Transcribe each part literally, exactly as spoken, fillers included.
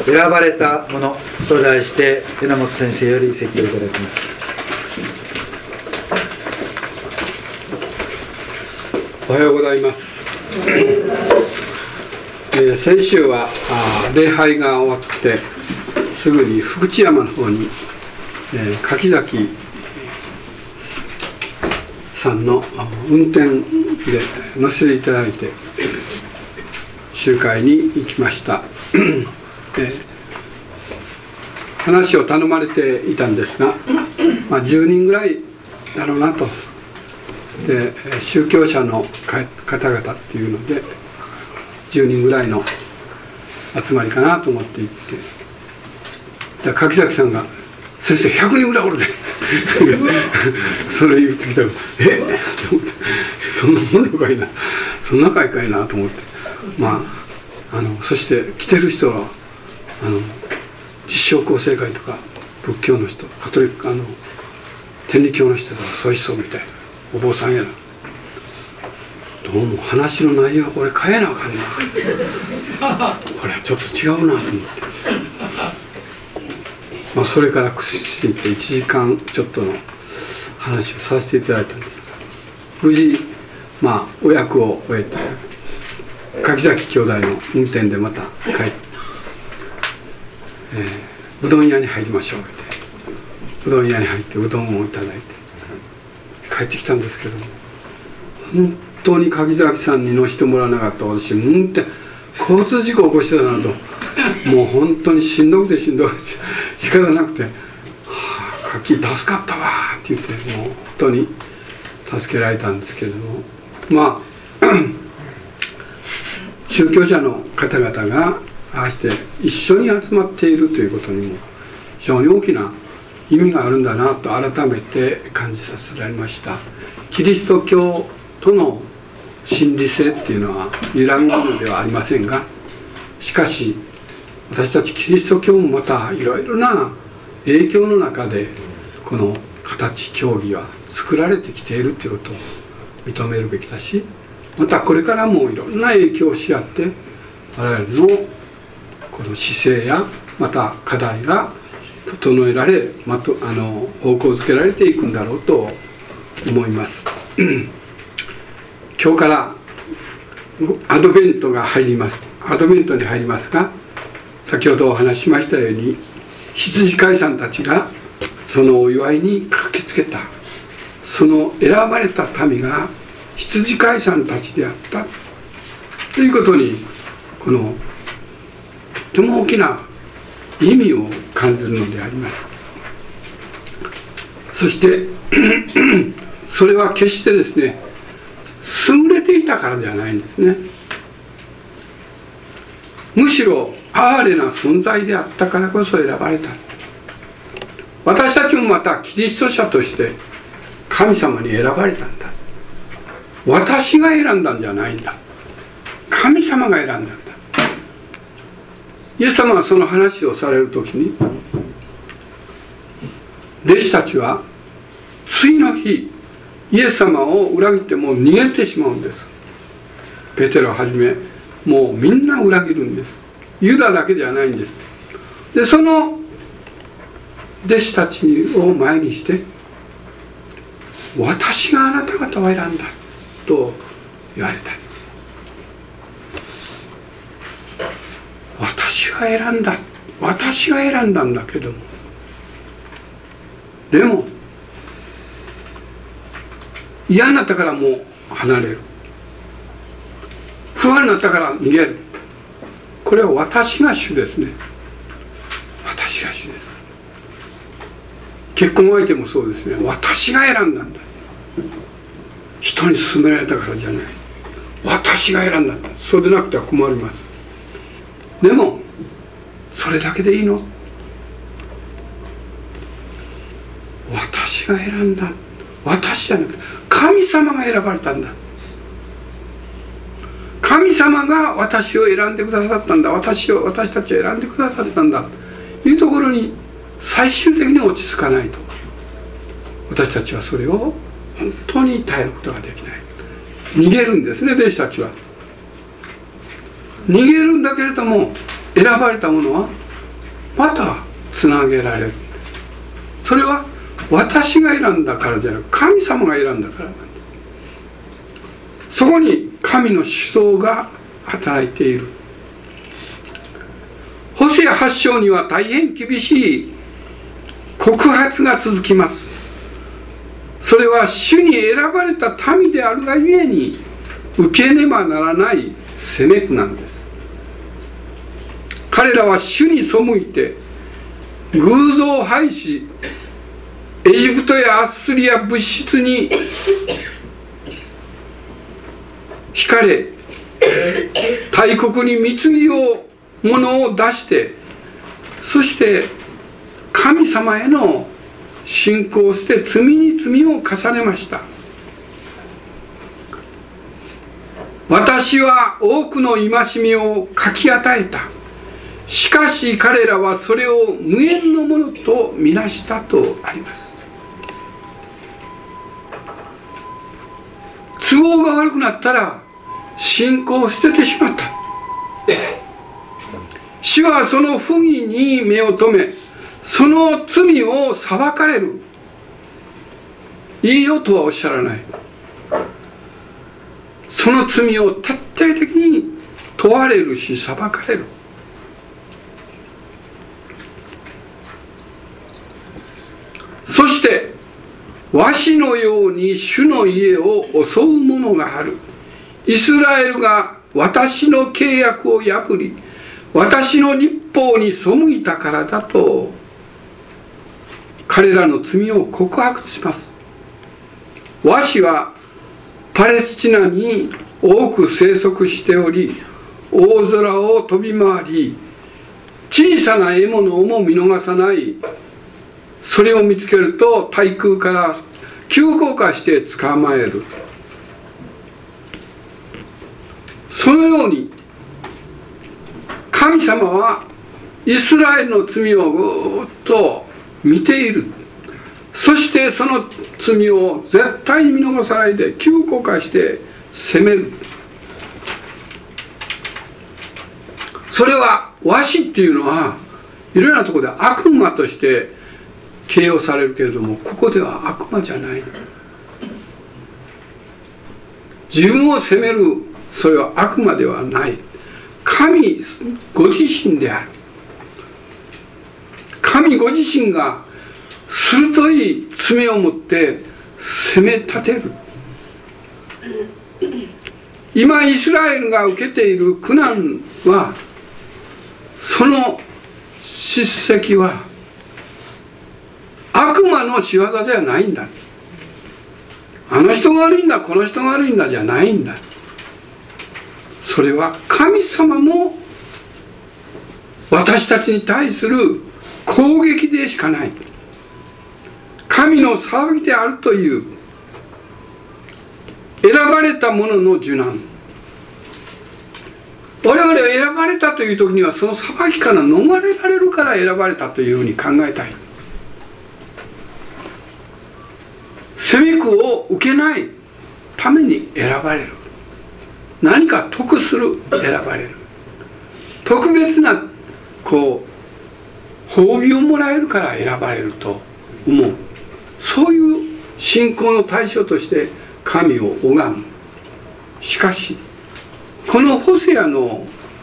選ばれたものと題して榎本先生より説教いただきます。 おはようございます。えー、先週はあ礼拝が終わってすぐに福知山の方に、えー、柿崎さんの運転で乗せていただいて集会に行きました。えー、話を頼まれていたんですが、まあ、じゅうにんぐらいだろうなと。で宗教者の方々っていうのでじゅうにんぐらいの集まりかなと思って行って、柿崎さんが「先生ひゃくにんぐらいおるで」それ言ってきたら「えっ?」と思って「そんなものかいなそんな会かいな」と思って、まああのそして来てる人はあの実証構成会とか仏教の人、カトリックあの天理教の人がそういう人みたいなお坊さんやら、どうも話の内容はこれ変えなあかんなこれはちょっと違うなと思って、まあ、それから屈伸していちじかんちょっとの話をさせていただいたんですが、無事まあお役を終えて柿崎兄弟の運転でまた帰って、えー、うどん屋に入りましょうって、うどん屋に入ってうどんをいただいて帰ってきたんですけども、本当に柿崎さんに乗せてもらわなかったら私運転交通事故を起こしてたなと、もう本当にしんどくてしんどくて仕方なくて「はあ、柿助かったわ」って言ってもう本当に助けられたんですけれども、まあ宗教者の方々がああして一緒に集まっているということにも非常に大きな意味があるんだなと改めて感じさせられました。キリスト教との真理性っていうのは揺らぐものではありませんが、しかし私たちキリスト教もまたいろいろな影響の中でこの形教義は作られてきているということを認めるべきだし、またこれからもいろんな影響をし合って我々のこの姿勢やまた課題が整えられ、まとあの方向づけられていくんだろうと思います今日からアドベントが入りますアドベントに入りますが、先ほどお話ししましたように羊飼いさんたちがそのお祝いに駆けつけた、その選ばれた民が羊飼いさんたちであったということに、このとても大きな意味を感じるのであります。そしてそれは決してですね優れていたからではないんですね。むしろ哀れな存在であったからこそ選ばれた。私たちもまたキリスト者として神様に選ばれたんだ。私が選んだんじゃないんだ、神様が選んだんだ。イエス様はその話をされるときに、弟子たちは次の日イエス様を裏切ってもう逃げてしまうんです。ペテロをはじめもうみんな裏切るんです。ユダだけではないんです。でその弟子たちを前にして、私があなた方を選んだと言われた。私が選んだ私が選んだんだけども、でも嫌になったからもう離れる、不安になったから逃げる、これは私が主ですね。私が主です。結婚相手もそうですね。私が選んだんだ、人に勧められたからじゃない、私が選んだんだ。そうでなくては困ります。でもそれだけでいいの？私が選んだ、私じゃなくて神様が選ばれたんだ。神様が私を選んでくださったんだ、私を私たちを選んでくださったんだというところに最終的に落ち着かないと、私たちはそれを本当に耐えることができない。逃げるんですね、弟子たちは。逃げるんだけれども、選ばれたものはまたつなげられる。それは私が選んだからじゃなく、神様が選んだからなんです。そこに神の思想が働いている。ホセアはち章には大変厳しい告発が続きます。それは主に選ばれた民であるがゆえに受けねばならない責め苦なんです。彼らは主に背いて偶像を拝し、エジプトやアッスリア物質に惹かれ、大国に貢ぎをものを出して、そして神様への信仰をして、罪に罪を重ねました。私は多くの戒めを書き与えた。しかし彼らはそれを無縁のものとみなしたとあります。都合が悪くなったら信仰を捨ててしまった。主はその不義に目を留め、その罪を裁かれる。いいよとはおっしゃらない。その罪を徹底的に問われるし、裁かれる。そしてわしのように主の家を襲う者がある。イスラエルが私の契約を破り、私の律法に背いたからだと彼らの罪を告白します。わしはパレスチナに多く生息しており、大空を飛び回り、小さな獲物をも見逃さない。それを見つけると対空から急降下して捕まえる。そのように神様はイスラエルの罪をぐーっと見ている。そしてその罪を絶対に見逃さないで急降下して責める。それは和紙っていうのはいろいろなところで悪魔として形容されるけれども、ここでは悪魔じゃない。自分を責める、それは悪魔ではない。神ご自身である。神ご自身が鋭い爪を持って責め立てる。今イスラエルが受けている苦難は、その叱責は悪魔の仕業ではないんだ。あの人が悪いんだ、この人が悪いんだじゃないんだ。それは神様の私たちに対する攻撃でしかない。神の騒ぎであるという選ばれた者の受難。我々は選ばれたという時にはその裁きから逃れられるから選ばれたというふうに考えたい。責め苦を受けないために選ばれる。何か得する、選ばれる。特別なこう褒美をもらえるから選ばれると思う。そういう信仰の対象として神を拝む。しかしこのホセアの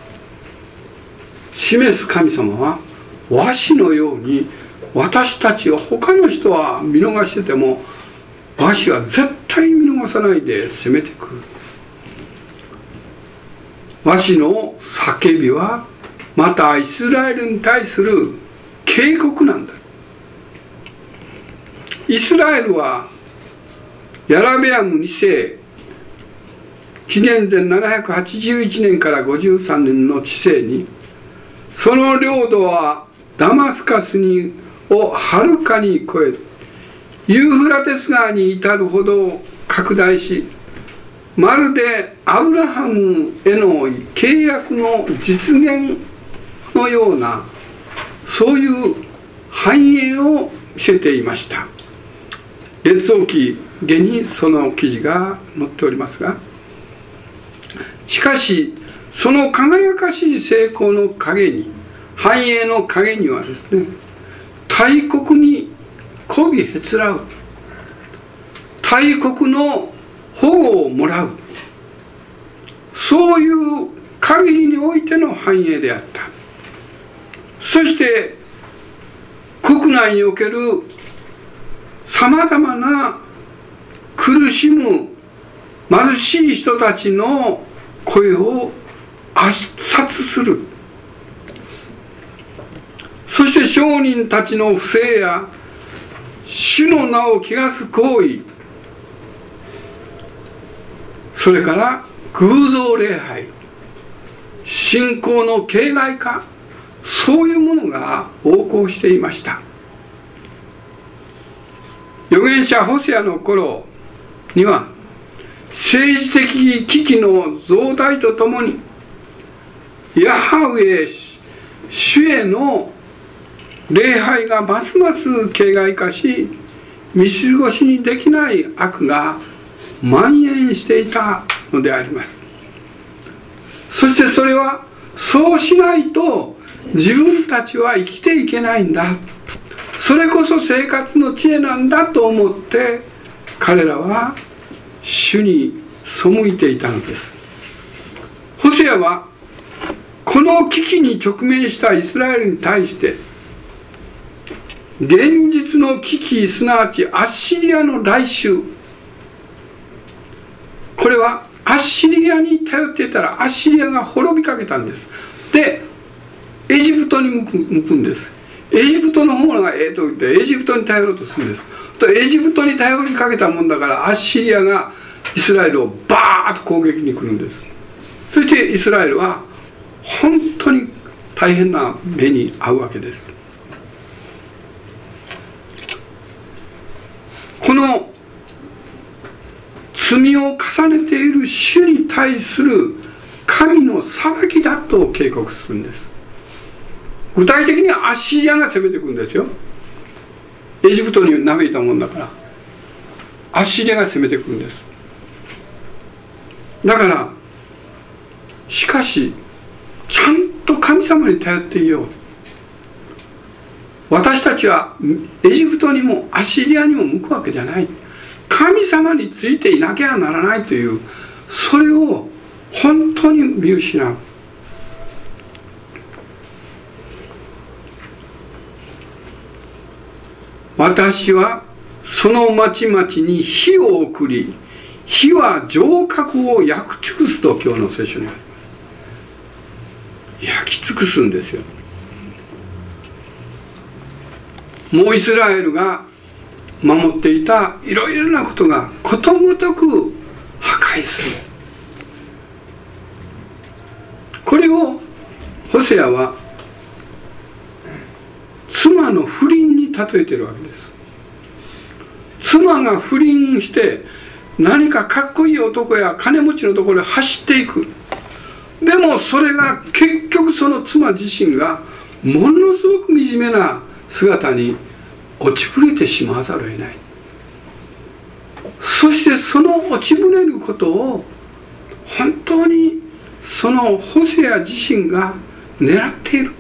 示す神様は和紙のように、私たちは他の人は見逃してても和紙は絶対に見逃さないで攻めてくる。和紙の叫びはまたイスラエルに対する警告なんだ。イスラエルはヤラベアムに世、紀元前ななひゃくはちじゅういちねんからごじゅうさんねんの治世に、その領土はダマスカスにをはるかに超え、ユーフラテス川に至るほど拡大し、まるでアブラハムへの契約の実現のような、そういう繁栄を見せていました。列王記下にその記事が載っておりますが、しかしその輝かしい成功の陰に繁栄の陰にはですね、大国に媚びへつらう、大国の保護をもらう、そういう限りにおいての繁栄であった。そして国内におけるさまざまな苦しむ貧しい人たちの声を圧殺する。そして商人たちの不正や主の名を汚す行為、それから偶像礼拝、信仰の形骸化、そういうものが横行していました。預言者ホセアの頃には、政治的危機の増大とともに、ヤハウェ主への礼拝がますます形骸化し、見過ごしにできない悪が蔓延していたのであります。そしてそれは、そうしないと自分たちは生きていけないんだ、それこそ生活の知恵なんだと思って彼らは主に背いていたのです。ホセアはこの危機に直面したイスラエルに対して、現実の危機、すなわちアッシリアの来襲、これはアッシリアに頼っていたらアッシリアが滅びかけたんです。でエジプトに向く、向くんです。エジプトの方がええと言ってエジプトに頼ろうとするんです。とエジプトに頼りかけたもんだから、アッシリアがイスラエルをバーッと攻撃に来るんです。そしてイスラエルは本当に大変な目に遭うわけです。この罪を重ねている主に対する神の裁きだと警告するんです。具体的にはアッシリアが攻めてくるんですよ。エジプトに嘆いたもんだからアッシリアが攻めてくるんです。だからしかしちゃんと神様に頼っていよう。私たちはエジプトにもアッシリアにも向くわけじゃない、神様についていなきゃならないという、それを本当に見失う。私はその町々に火を送り、火は城郭を焼き尽くすと今日の聖書にあります。焼き尽くすんですよ。もうイスラエルが守っていたいろいろなことがことごとく破壊する。これをホセアは妻の不倫に例えているわけです。妻が不倫して何かかっこいい男や金持ちのところへ走っていく。でもそれが結局その妻自身がものすごく惨めな姿に落ちぶれてしまわざるを得ない。そしてその落ちぶれることを本当にそのホセア自身が狙っている。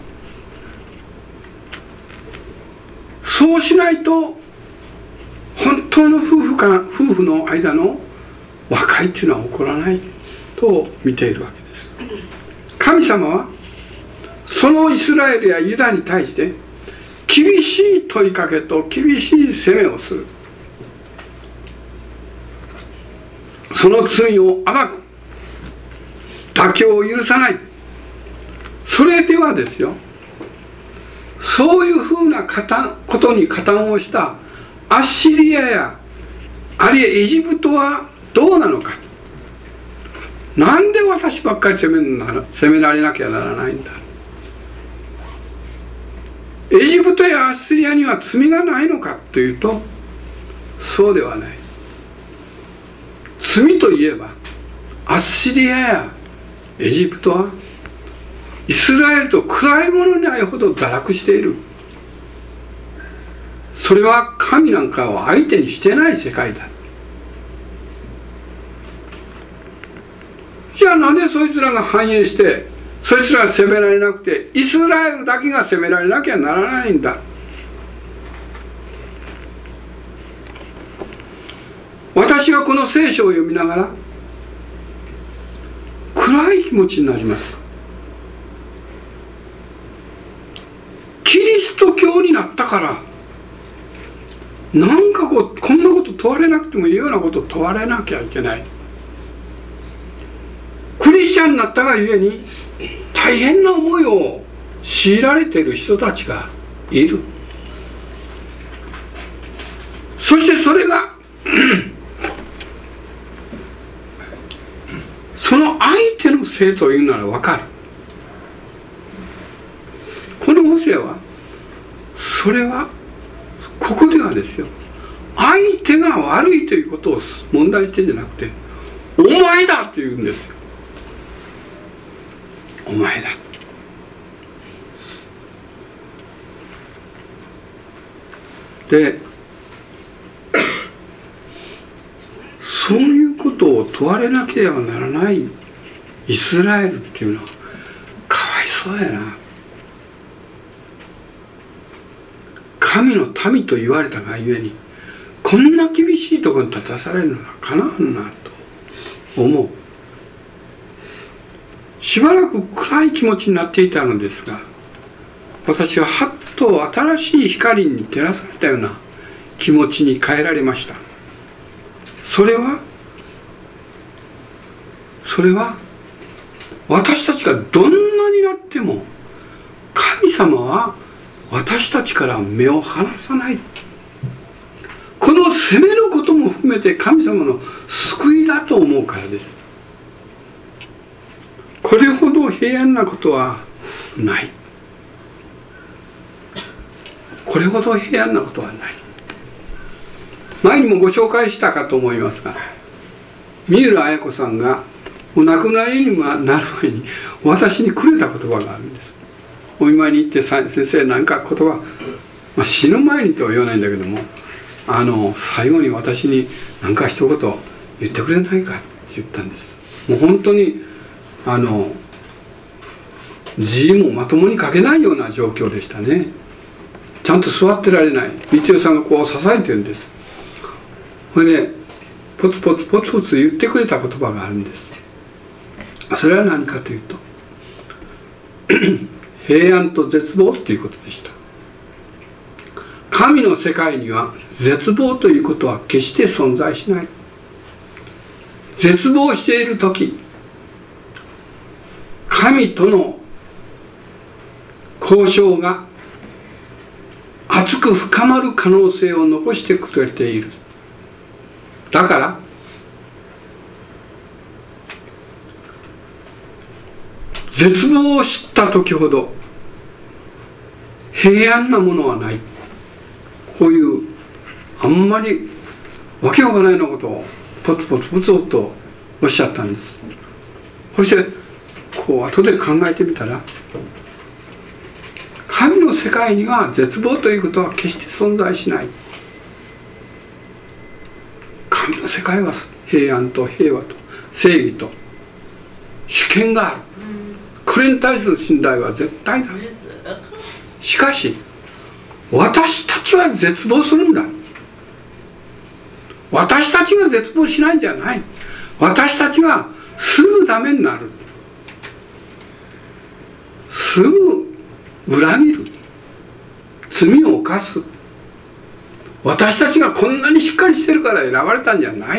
そうしないと本当の夫婦か夫婦の間の和解っていうのは起こらないと見ているわけです。神様はそのイスラエルやユダに対して厳しい問いかけと厳しい責めをする。その罪を暴く、妥協を許さない。それではですよ、そういうふうなことに加担をしたアッシリアやあるいはエジプトはどうなのか。なんで私ばっかり責めるなら責められなきゃならないんだ。エジプトやアッシリアには罪がないのかというと、そうではない。罪といえばアッシリアやエジプトはイスラエルと比べ物にないほど堕落している。それは神なんかを相手にしてない世界だ。じゃあなんでそいつらが繁栄してそいつらは責められなくて、イスラエルだけが責められなきゃならないんだ。私はこの聖書を読みながら暗い気持ちになります。キリスト教になったからなんかこうこんなこと問われなくてもいいようなことを問われなきゃいけない。クリスチャンになったがゆえに大変な思いを強いられている人たちがいる。そしてそれがその相手のせいというなら分かる。このホセアはそれはここではですよ、相手が悪いということを問題にしてんじゃなくて、お前だと言うんですよ。お前だ。でそういうことを問われなければならないイスラエルっていうのはかわいそうやな。神の民と言われたがゆえにこんな厳しいところに立たされるのはかなわんなと思う。しばらく暗い気持ちになっていたのですが、私ははっと新しい光に照らされたような気持ちに変えられました。それはそれは私たちがどんなになっても神様は私たちから目を離さない。この責めることも含めて神様の救いだと思うからです。これほど平安なことはない。これほど平安なことはない。前にもご紹介したかと思いますが、三浦綾子さんがお亡くなりになる前に私にくれた言葉があるんです。お見舞いに行って先生何か言葉、まあ、死ぬ前にとは言わないんだけども、あの最後に私に何か一言言ってくれないかって言ったんです。もう本当にあの字もまともに書けないような状況でしたね。ちゃんと座ってられない。道代さんがこう支えてるんです。それでポツポツポツポツ言ってくれた言葉があるんです。それは何かというと平安と絶望ということでした。神の世界には絶望ということは決して存在しない。絶望している時、神との交渉が熱く深まる可能性を残してくれている。だから絶望を知った時ほど平安なものはない。こういうあんまりわけわからないようなことをポツポツポツとおっしゃったんです。そしてこう後で考えてみたら、神の世界には絶望ということは決して存在しない。神の世界は平安と平和と正義と主権がある。これに対する信頼は絶対だ。しかし私たちは絶望するんだ。私たちが絶望しないんじゃない。私たちはすぐダメになる。すぐ裏切る。罪を犯す。私たちがこんなにしっかりしてるから選ばれたんじゃない。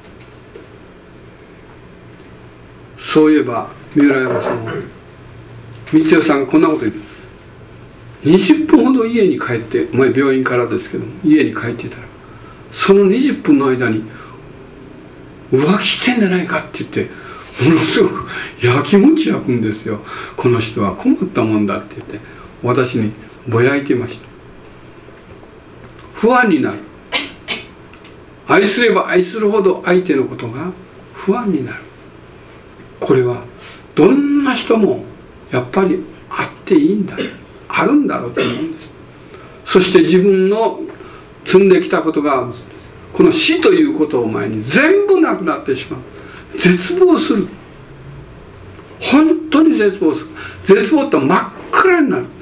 そういえば三浦山さんは光代さんがこんなこと言って、にじゅっぷんほど家に帰って、まあ、病院からですけども家に帰っていたら、そのにじゅっぷんの間に浮気してんじゃないかって言って、ものすごくやきもち焼くんですよ。この人は困ったもんだって言って私にぼやいていました。不安になる。愛すれば愛するほど相手のことが不安になる。これはどんな人もやっぱりあっていいんだ、あるんだろうと思うんです。そして自分の積んできたことがこの死ということを前に全部なくなってしまう。絶望する。本当にに絶望する。絶望と真っ暗になる。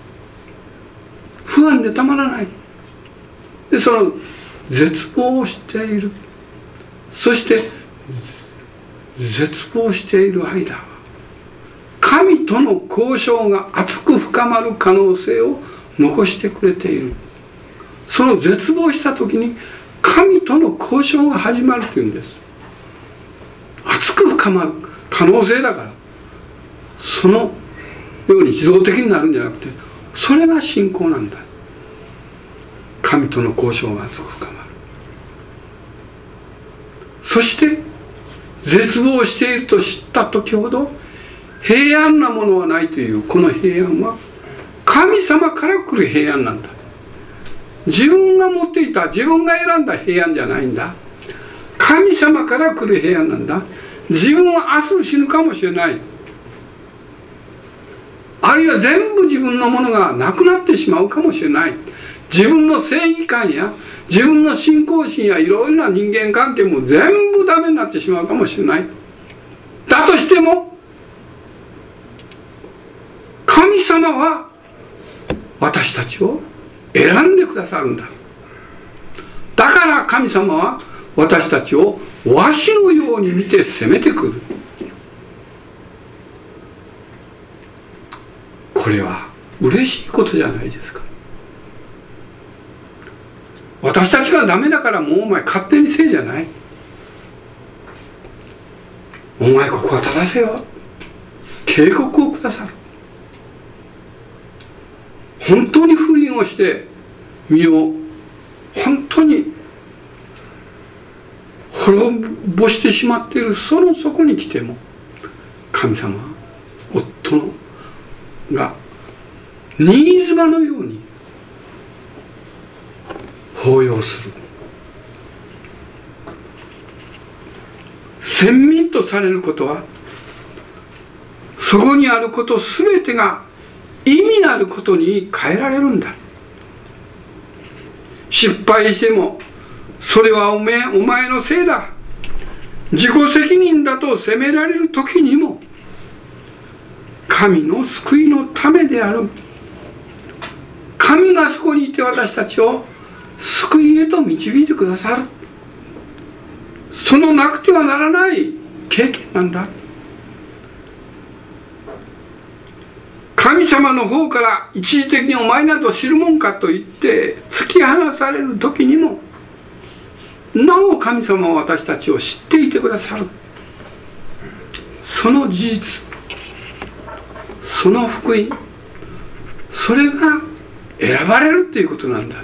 不安でたまらない。でその絶望をしている、そして絶望している間、神との交渉が厚く深まる可能性を残してくれている。その絶望した時に神との交渉が始まるというんです。厚く深まる可能性だから、そのように自動的になるんじゃなくて、それが信仰なんだ。神との交渉が厚く深まる。そして絶望していると知った時ほど平安なものはないという、この平安は神様から来る平安なんだ。自分が持っていた、自分が選んだ平安じゃないんだ。神様から来る平安なんだ。自分は明日死ぬかもしれない、あるいは全部自分のものがなくなってしまうかもしれない。自分の正義感や自分の信仰心やいろいろな人間関係も全部ダメになってしまうかもしれない。だとしても神様は私たちを選んでくださるんだ。だから神様は私たちをわしのように見て責めてくる。これは嬉しいことじゃないですか。私たちがダメだからもうお前勝手にせいじゃない。お前ここは正せよ、警告をくださる。本当に不倫をして身を本当に滅ぼしてしまっているその底に来ても、神様は夫のが新妻のように抱擁する。先民とされることは、そこにあることすべてが意味のあることに変えられるんだ。失敗してもそれはおめえお前のせいだ、自己責任だと責められる時にも、神の救いのためである。神がそこにいて私たちを救いへと導いてくださる。そのなくてはならない経験なんだ。神様の方から一時的にお前など知るもんかと言って突き放される時にも、なお神様は私たちを知っていてくださる。その事実、その福音、それが選ばれるっていうことなんだ。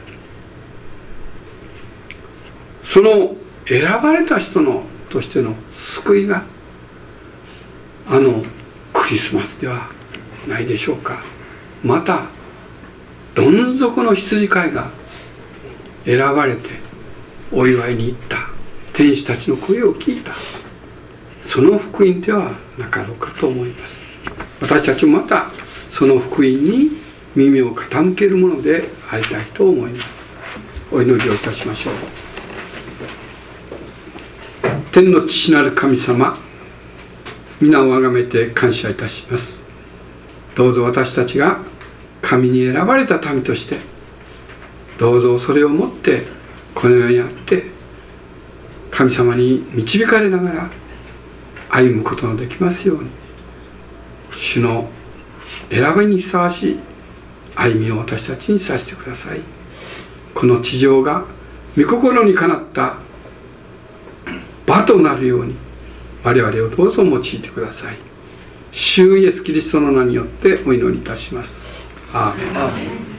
その選ばれた人のとしての救いがあのクリスマスではないでしょうか。またどん底の羊飼いが選ばれてお祝いに行った天使たちの声を聞いた、その福音ではなかろうかと思います。私たちもまたその福音に耳を傾けるものでありたいと思います。お祈りをいたしましょう。天の父なる神様、皆をあがめて感謝いたします。どうぞ私たちが神に選ばれた民として、どうぞそれをもってこの世にあって神様に導かれながら歩むことのできますように、主の選びにふさわしい歩みを私たちにさせてください。この地上が御心にかなった場となるように我々をどうぞ用いてください。主イエスキリストの名によってお祈りいたします。アーメン。